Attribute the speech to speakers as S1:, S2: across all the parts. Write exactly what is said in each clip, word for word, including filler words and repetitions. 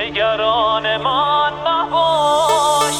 S1: نگران من نباش.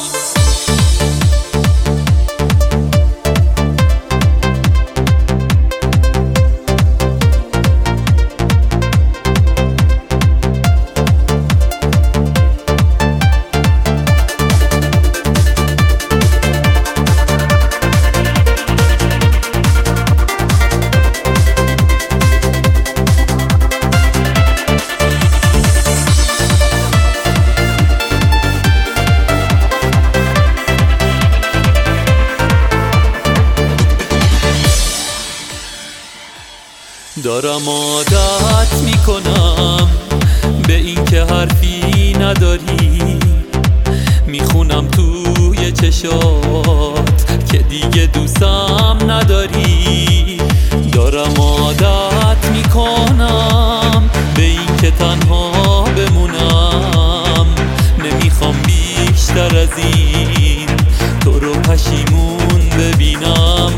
S1: دارم عادت میکنم به این که حرفی نداری، میخونم توی چشات که دیگه دوستم نداری. دارم عادت میکنم به این که تنها بمونم، نمیخوام بیشتر از این تو رو پشیمون ببینم.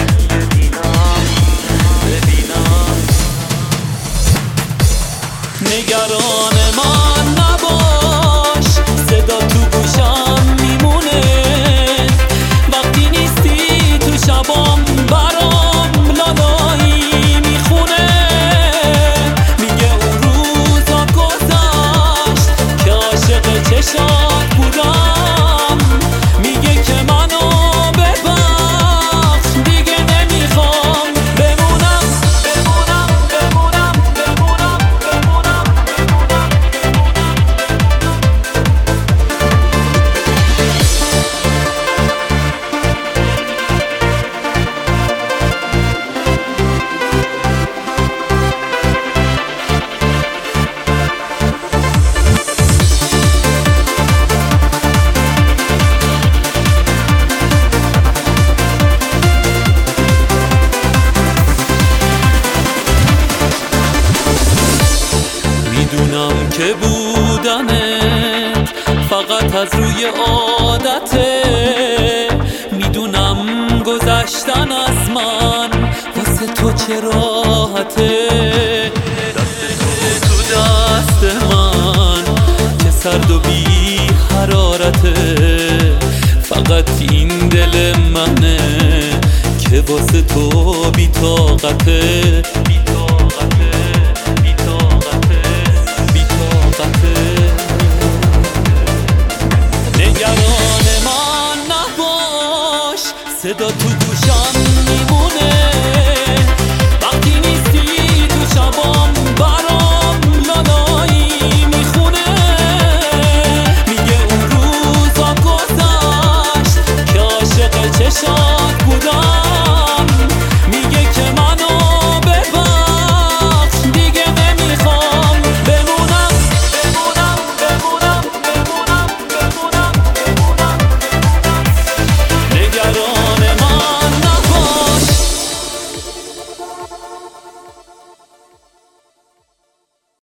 S1: نگران من نباش، صدا تو گوشم میمونه وقتی نیستی تو شبام، برام لالایی میخونه. میگه اون روزا گذشت که عاشق چشات بودم، میگه که منو ببخش دیگه نمیخوام بمونم بمونم بمونم بمونم بمونم. میدونم که بودنت فقط از روی عادته، میدونم گذشتن از من واسه تو چه راحته. دست تو تو دست من که سرد و بی حرارته، فقط این دل منه که واسه تو بی طاقته.